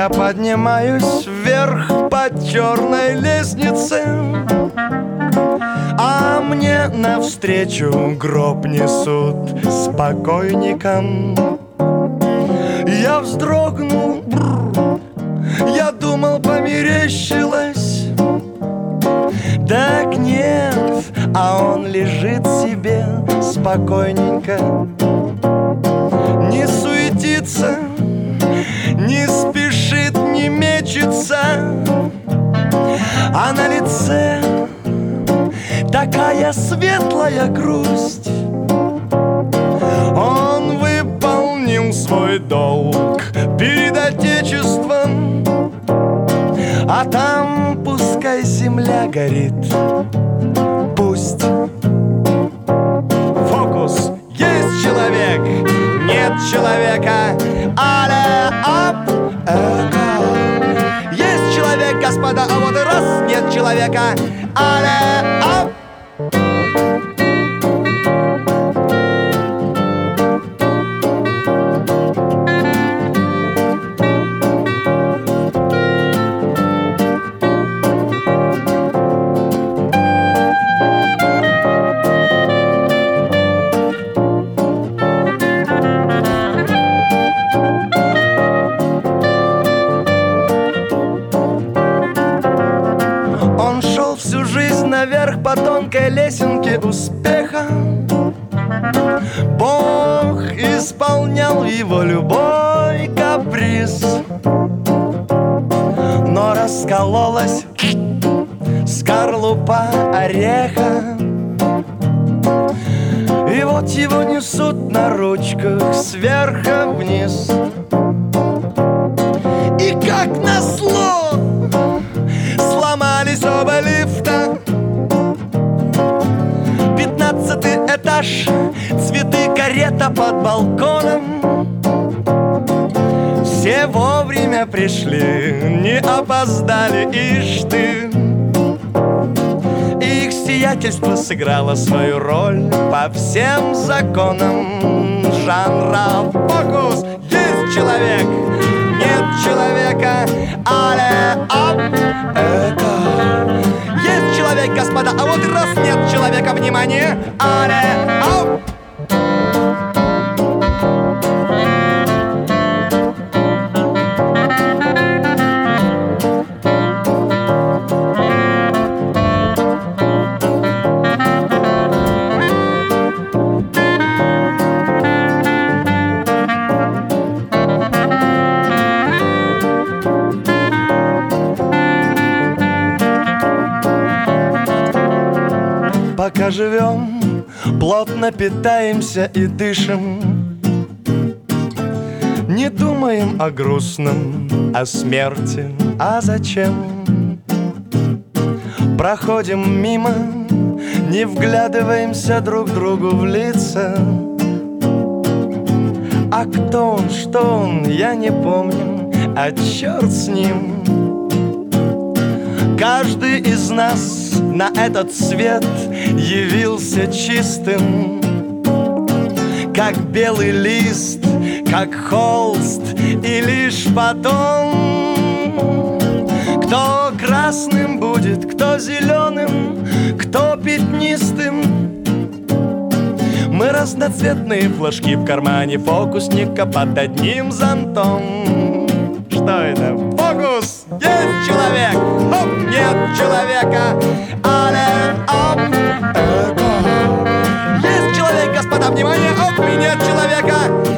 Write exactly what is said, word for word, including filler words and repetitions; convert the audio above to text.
Я поднимаюсь вверх по черной лестнице, а мне навстречу гроб несут с покойником. Я вздрогнул, бррр, я думал, померещилось. Так нет, а он лежит себе спокойненько. Не суетится, не спешит, не мечется, а на лице такая светлая грусть. Он выполнил свой долг перед Отечеством, а там пускай земля горит. Пусть. Фокус. Есть человек, нет человека. Але оп, эко. Есть человек, господа, а вот и раз нет человека. Але оп. Всю жизнь наверх по тонкой лесенке успеха. Бог исполнял его любой каприз, но раскололась скорлупа ореха, и вот его несут на ручках сверху вниз. И как назло сломались оба лифта. Пятнадцатый этаж, цветы, карета под балконом. Все вовремя пришли, не опоздали, ишь ты. Их сиятельство сыграло свою роль по всем законам жанра. Фокус. Есть человек, нет человека. Але оп, эко. Есть человек, господа, а вот раз нет человека, внимание. Але оп. Пока живем, плотно питаемся и дышим, не думаем о грустном, о смерти, а зачем? Проходим мимо, не вглядываемся друг другу в лица. А кто он, что он, я не помню, а черт с ним. Каждый из нас на этот свет явился чистым, как белый лист, как холст, и лишь потом кто красным будет, кто зеленым, кто пятнистым. Мы разноцветные флажки в кармане фокусника под одним зонтом. Что это? Фокус! Есть человек! Оп, нет человека! Але оп, эко. Есть человек, господа, внимание! Оп, и нет человека!